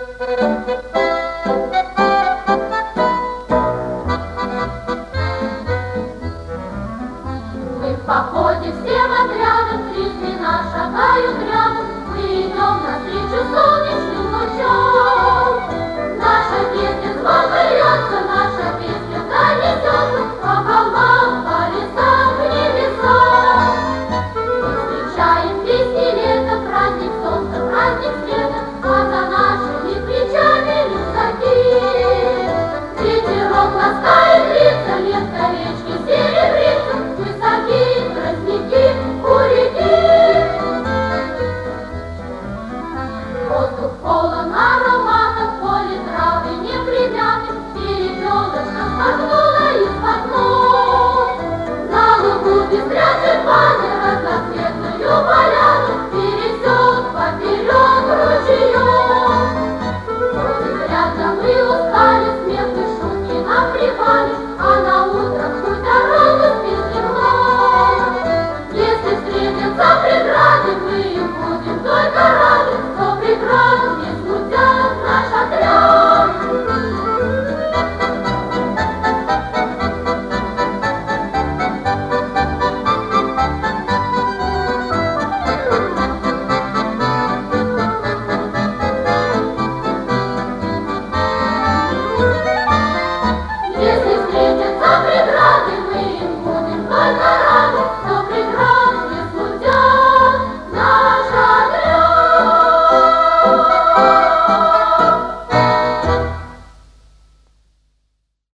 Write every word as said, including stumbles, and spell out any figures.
Мы в походе всем отрядом, три звена шагают рядом, мы идем навстречу солнечным лучом. Наша песня звонко льется, наша песня вдаль несется, по холмам, по лесам, в небеса. Мы встречаем песни лета, праздник солнца, праздник света, а за нашими плечами рюкзаки. Ветерок ласкает лица, лето речки серебрится, высоки тростники у реки. Воздух полон